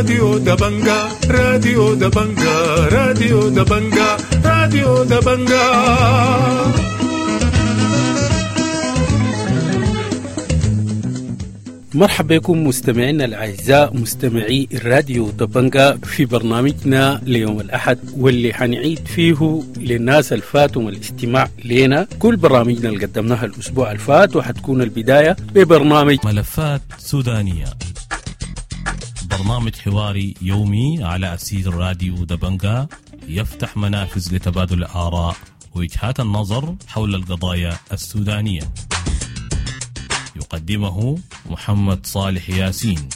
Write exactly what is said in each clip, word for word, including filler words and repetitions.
راديو دبنجا راديو دبنجا راديو دبنجا راديو دبنجا. مرحبا بكم مستمعينا الأعزاء مستمعي الراديو دبنجا في برنامجنا ليوم الأحد، واللي حنعيد فيه للناس الفاتهم الاستماع لنا كل برامجنا اللي قدمناها الأسبوع الفات، وحتكون البداية ببرنامج ملفات سودانية، برنامج حواري يومي على أسير الراديو دبنجا يفتح منافذ لتبادل الآراء ووجهات النظر حول القضايا السودانية. يقدمه محمد صالح ياسين.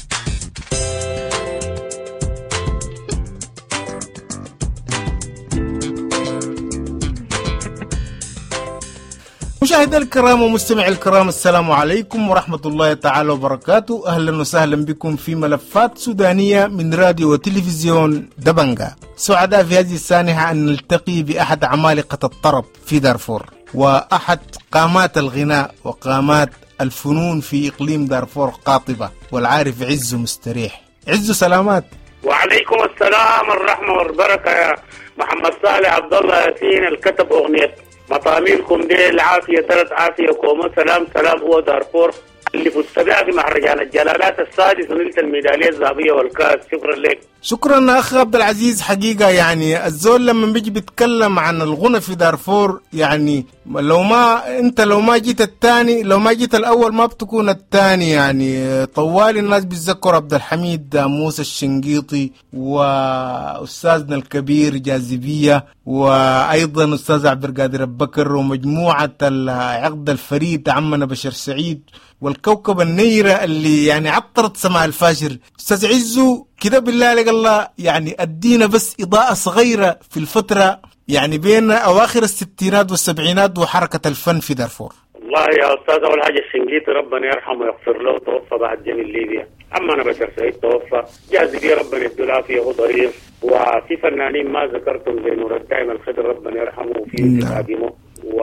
مشاهدي الكرام ومستمعي الكرام، السلام عليكم ورحمة الله تعالى وبركاته. أهلا وسهلا بكم في ملفات سودانية من راديو وتلفزيون دبنجا. سعداء في هذه السانحة أن نلتقي بأحد عمالقة الطرب في دارفور، وأحد قامات الغناء وقامات الفنون في إقليم دارفور قاطبة، والعارف عزو مستريح. عزو سلامات. وعليكم السلام الرحمة والبركة يا محمد صالح عبد الله ياسين الكتب أغنية مطاميركم دي العافية ثلاث عافية كوما سلام سلام هو دارفور اللي فزت بها في مهرجان الجلالات السادس ونلت الميدالية الذهبية والكاس. شكرا لك. شكرا أخ عبد العزيز. حقيقة يعني الزول لما بيجي بيتكلم عن الغنى في دارفور، يعني لو ما انت لو ما جيت الثاني لو ما جيت الأول ما بتكون الثاني. يعني طوال الناس بيتذكر عبد الحميد موسى الشنقيطي وأستاذنا الكبير جاذبية، وأيضا أستاذ عبد القادر بكر ومجموعة العقد الفريد عمنا بشر سعيد والكوكب النيرة اللي يعني عطرت سماء الفاشر. أستاذ عزو كده بالله عليك الله، يعني أدينا بس إضاءة صغيرة في الفترة يعني بين أواخر الستينات والسبعينات وحركة الفن في دارفور. والله يا أستاذ، أول حاجة الشنقيطي ربنا يرحمه ويغفر له، توفى بعد جميل ليبيا. أما أنا بشر سعيد توفى، جاذبية ربنا يدو العافية وضريف، وفي فنانين ما ذكرتم زي نور الدائم الخضر ربنا يرحمه وفي خادمه،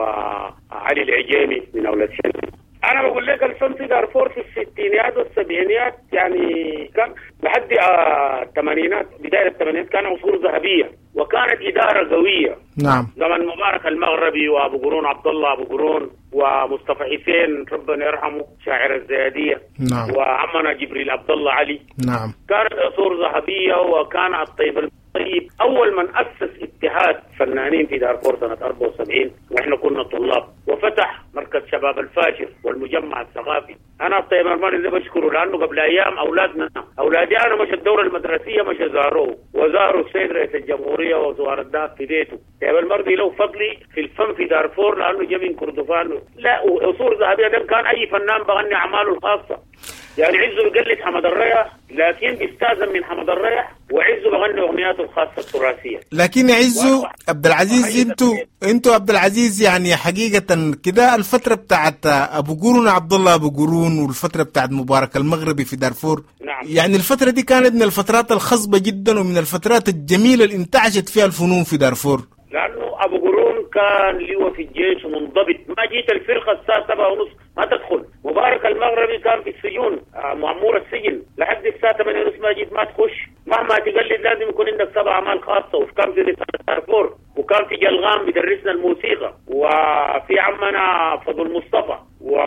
وعلي العجيمي من أولاد شنقيطي. أنا بقول لك الفن في دارفور في الستينيات والسبعينيات يعني كان لحد الثمانينات، بداية الثمانينات كان عصور ذهبية، وكانت إدارة قوية. نعم. زمن مبارك المغربي وأبو قرون عبد الله أبو قرون ومصطفى حسين ربنا يرحمه شاعر الزيادية. نعم. وعمنا جبريل عبد الله علي. نعم. كانت عصور ذهبية، وكان الطيب طيب أول من أسس اتحاد فنانين في دارفور سنة أربعة وسبعين وإحنا كنا طلاب، وفتح مركز شباب الفاشر والمجمع الثقافي. أنا الطيب المرماني اللي بشكره لأنه قبل أيام أولادنا أولادي أنا مش الدورة المدرسية مش زاروه، وزاروا السيد رئيس الجمهورية وزوار الدهب في بيته. طيب المرضي له فضلي في الفن في دارفور لأنه جا من كردفان. لا وأصول ذهبية ده كان أي فنان بغني أعماله الخاصة. يعني عزو بيقلد حمد الريح لكن بيستاذن من حمد الريح، وعزو بغني اغنياته الخاصه التراثيه. لكن عزو عبد العزيز انتوا انتوا عبد العزيز يعني حقيقه كده الفتره بتاعت ابو قرون عبد الله ابو قرون والفتره بتاعت مبارك المغربي في دارفور، نعم. يعني الفتره دي كانت من الفترات الخصبه جدا ومن الفترات الجميله اللي انتعشت فيها الفنون في دارفور. لانه ابو قرون كان ليه في الجيش منضبط، ما جيت الفرقه الساعه سبعة ونص ما تدخل. مبارك المغربي كان في السجون معمور السجن لحد الساعه ثمانية ونص ما جيت ما تخش، مهما تقلد لازم يكون عندك سبع اعمال خاصه. وكان في رساله دارفور، وكان في جلغام بيدرسنا الموسيقى، وفي عمنا فضل مصطفى،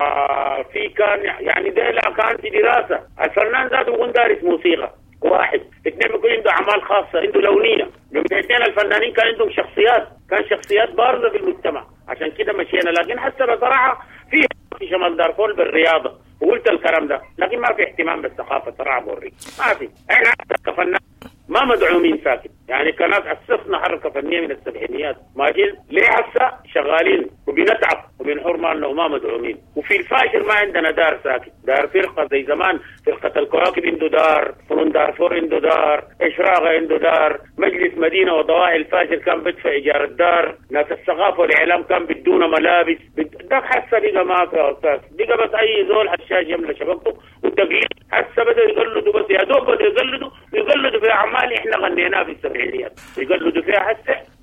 وفي كان يعني ده كان في دراسه. الفنان ذاته يكون دارس موسيقى واحد، اثنين بيكون عنده اعمال خاصه، عنده لونيه. من اثنين الفنانين كان عندهم شخصيات، كان شخصيات بارزه في المجتمع، عشان كده مشينا. لكن حتى بصراحه في في شمال دارفور بالرياضه، وقلت الكلام ده، لكن ما في اهتمام بالثقافه صراحه بوري، ما في. احنا كفنان ما مدعومين ساكت، يعني كانت اسسنا حركه فنيه من السبعينيات، ما جيل ليه هسه شغالين وبنتعب وبنحر مالنا وما مدعومين. وفي الفاشر ما عندنا دار ساكت، دار فرقه زي زمان، فرقه الكواكب عنده دار، فنون دارفور عنده دار، اشراقه عنده دار، مجلس مدينه وضواحي الفاشر كان بدفع ايجار الدار، ناس الثقافه والاعلام كان بدونا ملابس. ده حسه بقى ما في اساس، بقى بس اي زول حشاش يملى شبكته والتقليد. حسه بدا يقلدوا بس يا دوب بدا يقلدوا ويقلدوا في اعمال احنا غنيناها في السبعينيات، يقلدوا فيها حسه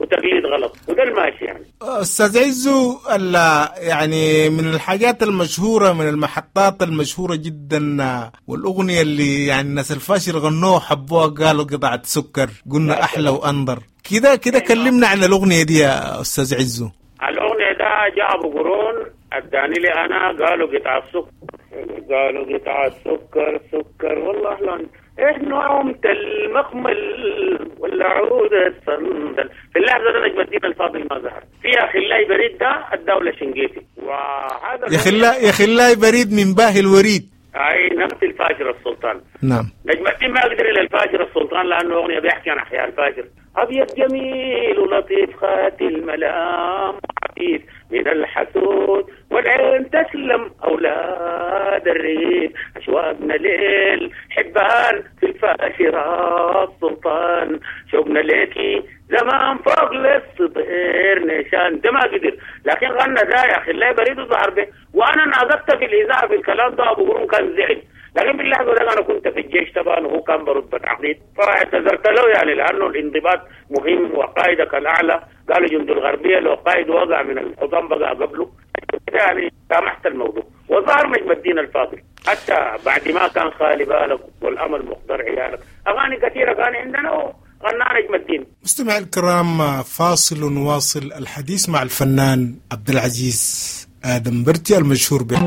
وتقليد غلط، وده الماشي يعني. أستاذ عزو، يعني من الحاجات المشهورة، من المحطات المشهورة جدا، والأغنية اللي يعني الناس الفاشر غنوها حبوها قالوا قطعة سكر، قلنا أحلى وأنظر كده كده. كلمنا عن الأغنية دي يا أستاذ عزو. الأغنية ده جاء أبو قرون اداني لي انا، قالوا قطعة سكر، قالوا قطعة سكر سكر والله اهلا احنا عمت المخمل ولا عود الصندل. في اللحظة ده نجم الدين الفاضل ما ظهر فيها خلاي بريد ده الدولة شنقيتي، وهذا يا خلاي يا خلاي بريد من باهي الوريد. اي نفس الفاجر السلطان. نعم. نجم الدين ما يقدر الى الفاجر السلطان لانه اغنية بيحكي عن احياء الفاجر. ابيض جميل ولطيف خاتي الملام وعفيف من الحسود والعين تسلم اولاد الريف اشواقنا ليل حبان في الفاشرات سلطان شوقنا ليكي زمان فوق للصدير نشان. ده ما قدر لكن غنى ده يا اخي لا بريد وظهر به. وانا ناقضت في الاذاعه في الكلام ده ابو قرون كان زعل، لكن باللحظه ده انا كنت في الجيش طبعا وهو كان برتبه عقيد فاعتذرت له يعني لانه الانضباط مهم وقائدك الاعلى قالوا جند الغربيه لو قائد وقع من الحضن بقى قبله يعني سامحت الموضوع. وظهر نجم الدين الفاضل حتى بعد ما كان خالي بالك والامل مقدر عيالك اغاني كثيره كان عندنا غنى نجم الدين. مستمعي الكرام، فاصل واصل الحديث مع الفنان عبد العزيز آدم برتي المشهور به.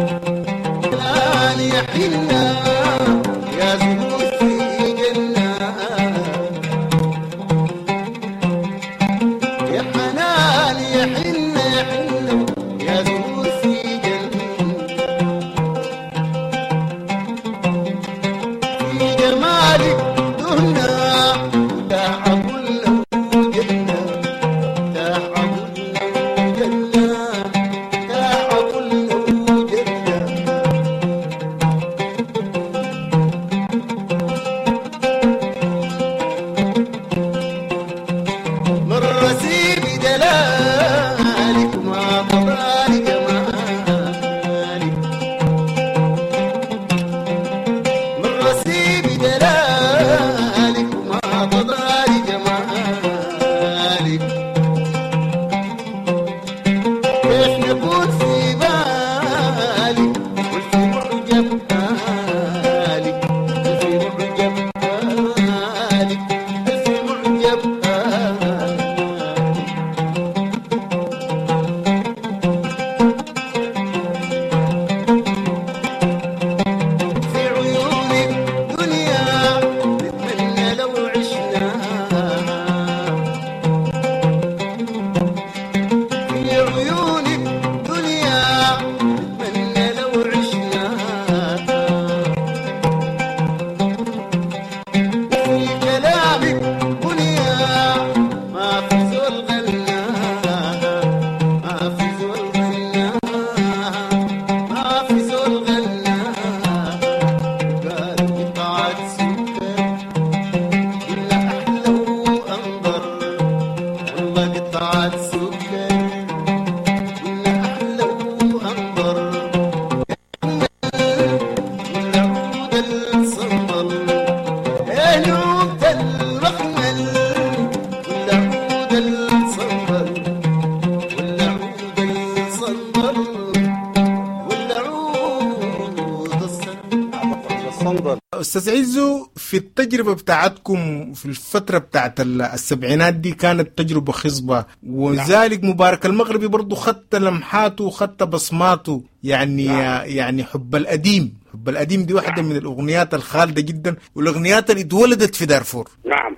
أستاذ عزو، في التجربة بتاعتكم في الفترة بتاعت السبعينات دي كانت تجربة خصبة، وذلك مبارك المغربي برضو خدت لمحاته وخدت بصماته يعني نعم. يعني حب القديم حب القديم دي واحدة من الأغنيات الخالدة جدا والأغنيات اللي اتولدت في دارفور. نعم.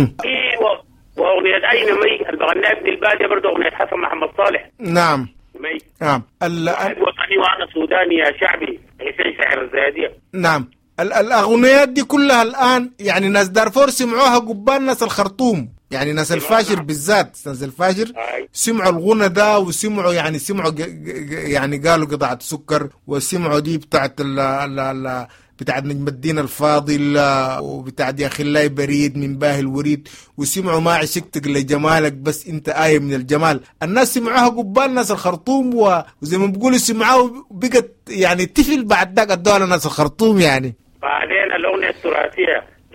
ايوه، وأغنية أين مي اللي بغناها ابن البادية برضو أغنية حسن محمد صالح. نعم مي. نعم. واحد وطني وأنا سوداني يا شعبي حسين شاعر الزيادية. نعم. الأغنيات دي كلها الآن يعني ناس دارفور سمعوها قبال ناس الخرطوم، يعني ناس الفاشر بالذات، ناس الفاشر سمعوا الغنى ده وسمعوا يعني سمعوا يعني قالوا قطعة سكر، وسمعوا دي بتاعت ال ال بتاعت نجم الدين الفاضل، وبتاعت يا خلاي بريد من باهي الوريد، وسمعوا ما عشقتك لجمالك بس انت آية من الجمال. الناس سمعوها قبال ناس الخرطوم، وزي ما بيقولوا سمعوها بقت يعني طفل بعد ذاك الدولة ناس الخرطوم يعني. بعدين الأغنية التراثية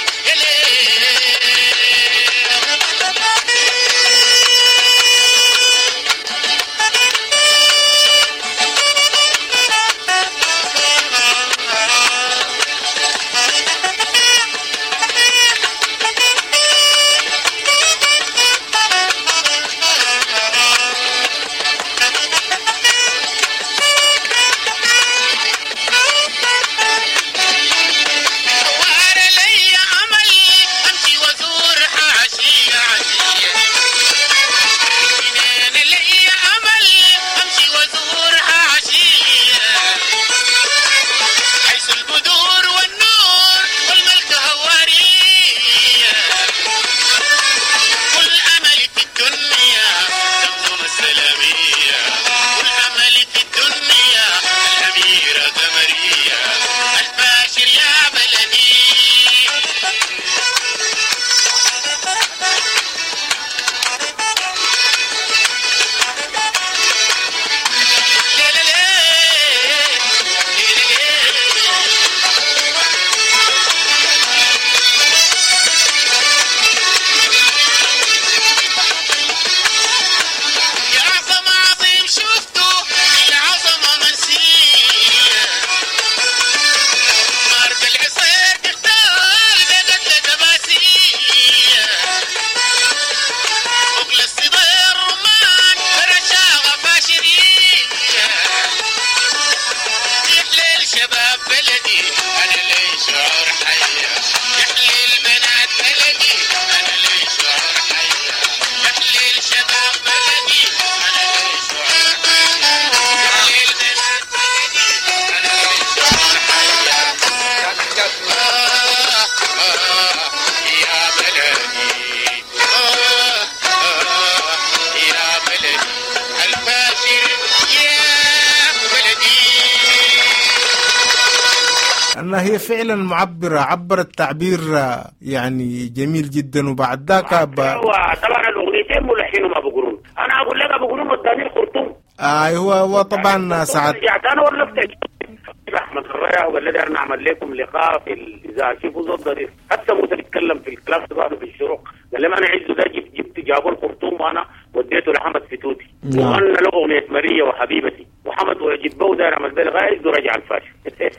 والله هي فعلا معبرة، عبرت تعبير يعني جميل جدا. وبعد ذاك ب... طبعا الأغنيتين ملحنوا مع أبو قرون. أنا أقول لك أبو قرون وداني الخرطوم. آه هو هو طبعا سعد. رجعت أنا ولفت أحمد الريا وقال لي أنا أعمل لكم لقاء في الإذاعة. شوفوا زود ضرير حتى موسى بيتكلم في الكلام تبعه في الشروق. قال لي أنا عزه ده جبت جبت جابوا الخرطوم وأنا وديته لحمد فتوتي. وأنا له أغنية ماريا وحبيبتي وحمد وجبه ده عمل بالي غايز ورجع الفاشل.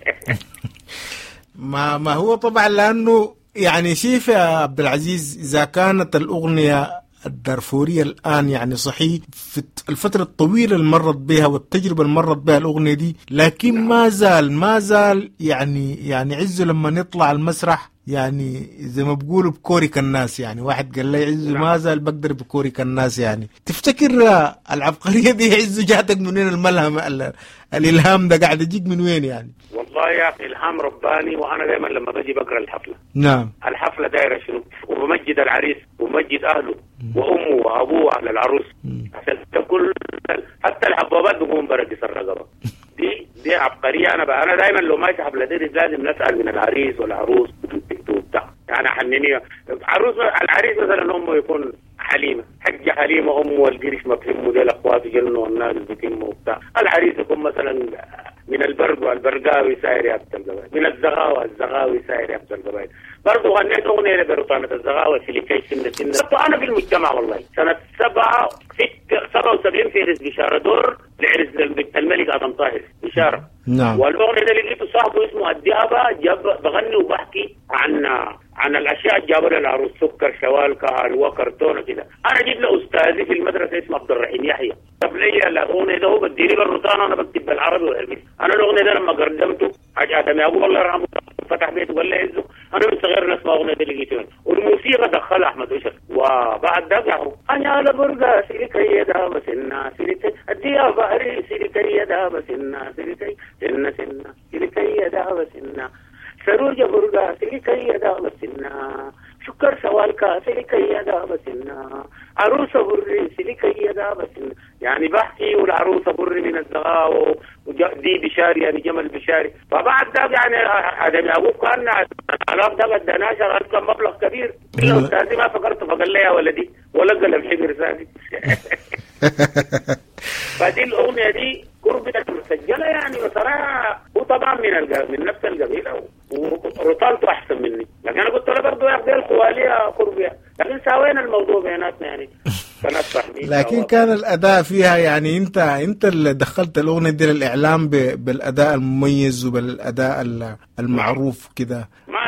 ما ما هو طبعا لأنه يعني شوف يا عبد العزيز، إذا كانت الأغنية الدارفورية الآن يعني صحيح في الفترة الطويلة اللي مرت بها والتجربة اللي مرت بها الأغنية دي، لكن ما زال ما زال يعني يعني عزه لما يطلع المسرح يعني زي ما بقولوا بكورك الناس. يعني واحد قال لي عزه ما زال بقدر بكورك الناس. يعني تفتكر العبقرية دي عزه جاتك من وين؟ الملهم الإلهام ده قاعد يجيك من وين يعني؟ والله يا أخي إلهام رباني. وأنا دائما لما بجي بقرأ الحفلة نعم الحفلة دايرة شنو؟ وبمجد العريس وبمجد أهله وأمه وأبوه أهل العروس عشان كل حتى الحبوبات بيقوموا برقص الرقبة. دي دي عبقرية. أنا بقى أنا دائما لو ماشي حفلة دي لازم نسأل من العريس والعروس وبتاع يعني حنيني عروس العريس مثلا أمه يكون حليمة حجة حليمة أمه والقرش ما بتهمه دي الأخوات يجنوا والناس بتهمه وبتاع. العريس يكون مثلا من البرق والبرقاوي ساير يا عبد القبائل، من الزغاوة الزغاوي ساير يا عبد القبائل. برضه غنيت أغنية لبرطانة الزغاوة سيليكي سنة سنة. أنا في المجتمع والله سنة سبعة ست سبعة وسبعين في عرس بشارة دور لعرس الملك آدم طاهر بشارة. نعم. والأغنية اللي لقيته صاحبه اسمه الدهبة جاب بغني وبحكي عن عن الأشياء اللي جابوا للعروس سكر شوالكة حلوى كرتونة كده. أنا جيت لأستاذي في المدرسة اسمه عبد الرحيم يحيى طب لي الأغنية ده هو بديني بالروتانا وأنا بكتب بالعربي والإنجليزي. أنا الأغنية ده لما قدمته عجبني أبوه الله يرحمه فتح بيته وقال لي عزه أنا من صغير نسمع أغنية دي لقيتها والموسيقى دخلها أحمد بشر. وبعد ده قالوا أنا على برقة سيركي يدا بسنا سيركي أديها بحري سيركي يدا بسنا سيركي سنة سنة سيركي يدا بسنا سروج برقة سيركي يدا بسنا شكر سوالكا سيركي يدا بسنا عروسة بري سيركي يدا بسنا. يعني بحكي والعروسة بري من الزغاو ودي بشاري يعني جمل بشاري. فبعد ده يعني عدم أبوك كان علاق ده قد ناشر كان مبلغ كبير. الأستاذي ما فكرت فقال لي يا ولدي ولا قلم حبر سادي. فدي الأغنية دي قربت مسجلة يعني بصراحة. وطبعا من الجا... من نفس القبيلة ورطالته أحسن مني. لكن أنا قلت له برضه يا أخي الخوالية قربية لكن ساوينا الموضوع بيناتنا يعني. لكن كان الأداء فيها يعني أنت أنت اللي دخلت الأغنية دي للإعلام ب... بالأداء المميز وبالأداء المعروف كده.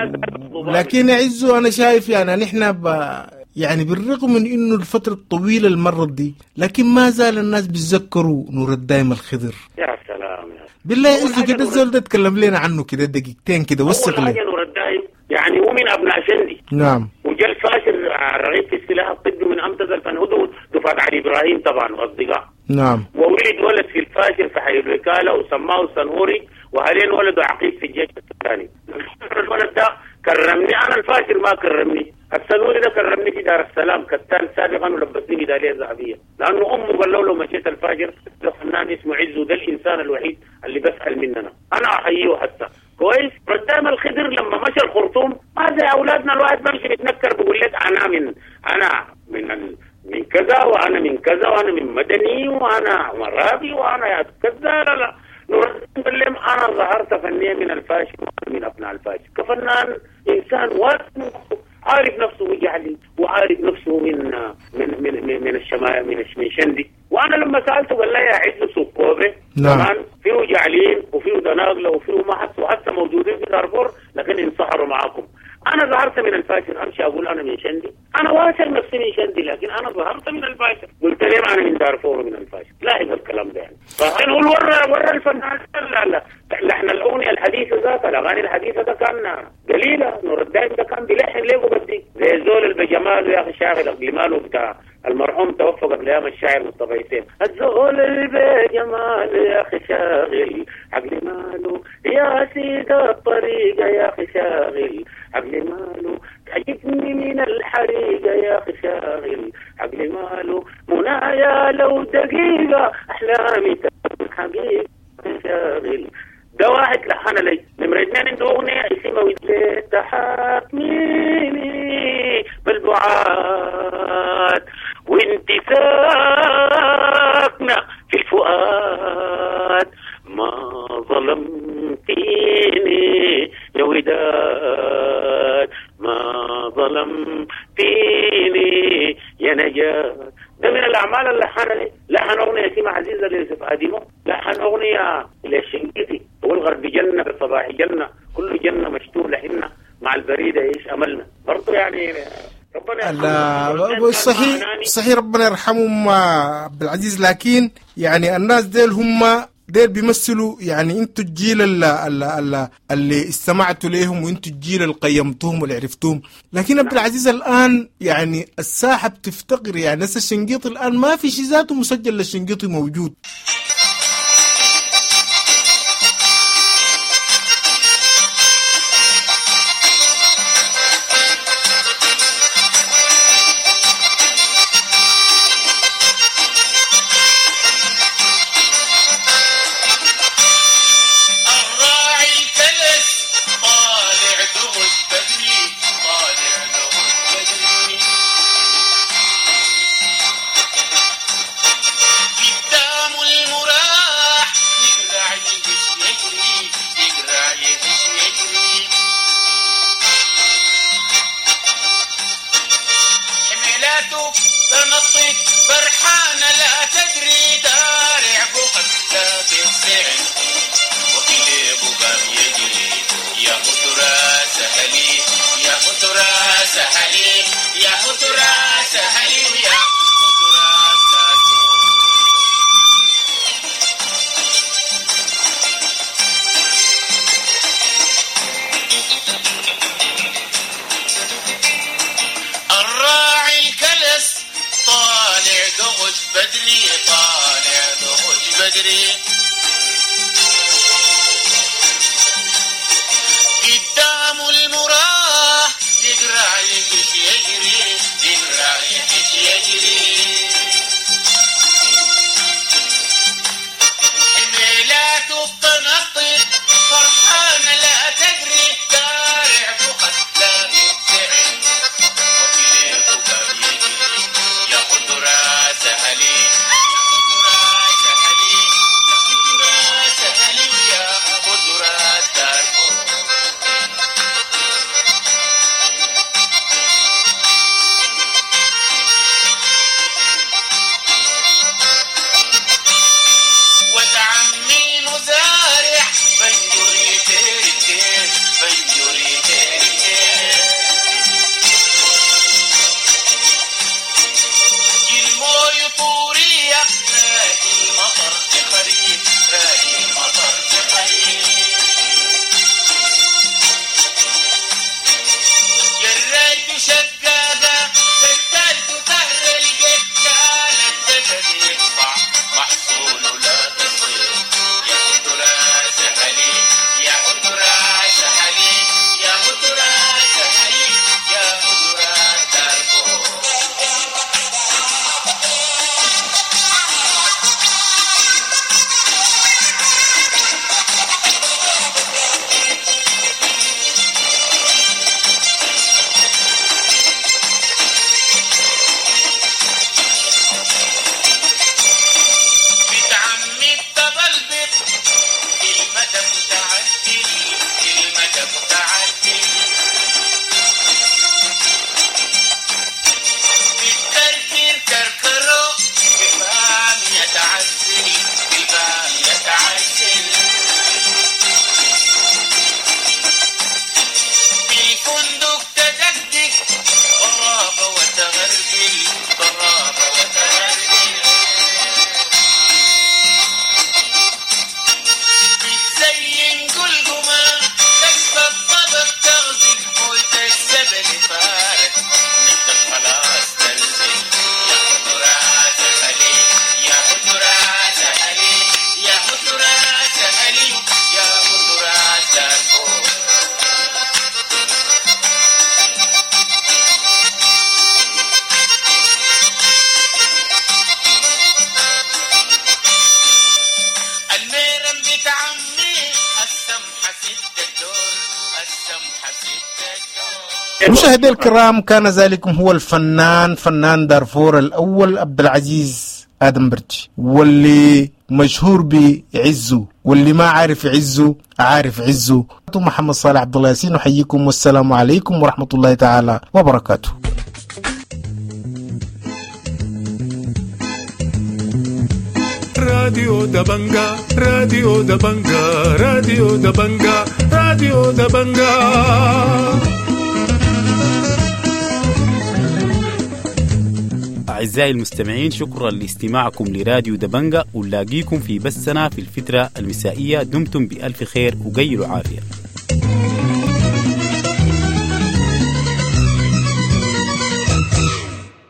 لكن عزو أنا شايف يعني نحن ب... يعني بالرغم من إنه الفترة الطويلة المرة دي لكن ما زال الناس بيتذكروا نور الدايم الخضر. يا سلام يا بالله عزو كده الزول ده تكلم لنا عنه كده دقيقتين كده وثق لي. نور الدايم يعني هو من أبناء شندي. نعم. وجا الفاشل رغيف في السلاح الطبي من أمتز الفنهدود دفعة علي إبراهيم طبعا وأصدقاء. نعم. وولد ولد في الفاشل في حي الوكالة وسماه السنهوري وهلين ولده عقيد في الجيش الثاني. الولد ده كرمني أنا الفاشل ما كرمني. السنهوري ده كرمني في دار السلام كتان سابقا ولبسني ميدالية ذهبية لأنه أمه قال له لو مشيت الفاجر ده فنان اسمه عزو ده الإنسان الوحيد اللي بسأل مننا أنا أحييه حتى كويس. قدام الخضر لما مشى الخرطوم ما زي أولادنا الواحد بمشي بيتنكر بقول لك أنا من أنا من ال... من كذا وأنا من كذا وأنا من مدني وأنا مرابي وأنا يا كذا. لا لا نور بلم أنا ظهرت فنية من الفاشل من أبناء الفاشل كفنان إنسان واسم عارف نفسه وجعلي وعارف نفسه من من من من, من الشمال من من شندي. وانا لما سالته قال لي يا عز سكوبه كمان فيه جعلين وفيه دناغله وفيه محس وحتى موجودين في دارفور لكن انسحروا معاكم. انا ظهرت من الفاشل امشي اقول انا من شندي انا واثق نفسي من شندي لكن انا ظهرت من الفاشل قلت ليه انا من دارفور ومن الفاشل. لا هذا الكلام ده يعني فاحنا نقول ورا ورا الفنان. لا لا احنا الاغنيه الحديثه ذات الاغاني الحديثه ده كان قليله. نور الدايم ده كان بيلحن ليه بدي زي الزول البجمال يا اخي شاغل اقلماله بتاع المرحوم توفى قبل ايام الشاعر مصطفى حسين. الزول البجمال يا اخي شاغل عقل ماله يا سيد الطريقه يا اخي شاغل عقل ماله تعجبني من الحريقه يا اخي شاغل عقل ماله منايا لو دقيقه احلامي تكون حقيقه شاغل ده واحد لحن لي. نمرة اثنين عنده أغنية اسمها وليت تحاكميني بالبعاد وانت ساكنة في الفؤاد ما ظلمتيني يا وداد ما ظلمتيني يا نجاة. ده من الأعمال اللي لحن لي. لحن أغنية اسمها عزيزة ليوسف آدمو، لحن أغنية للشنقيطي والغرب جنة بالصباح جنة كل جنة مشتور لحنا مع البريدة ايش أملنا برضو يعني ربنا لا صحيح صحيح ربنا يرحمهم عبد العزيز. لكن يعني الناس ديل هم ديل بيمثلوا يعني انتوا الجيل اللي, اللي, اللي استمعتوا ليهم وانتوا الجيل اللي قيمتوهم واللي عرفتوهم. لكن عبد العزيز الان يعني الساحه بتفتقر، يعني هسه الشنقيطي الان ما في شيء ذاته مسجل للشنقيطي موجود. مشاهدي الكرام، كان ذلكم هو الفنان فنان دارفور الأول عبد العزيز آدم برتي، واللي مشهور بعزه، واللي ما عارف عزه عارف عزه. محمد صالح عبد الله ياسين أحييكم والسلام عليكم ورحمة الله تعالى وبركاته. راديو دبنجا راديو دبنجا راديو دبنجا راديو دبنجا. أعزائي المستمعين، شكرا لاستماعكم لراديو دبنجا، ونلاقيكم في بثنا في الفترة المسائية. دمتم بألف خير وقيلوا عافية.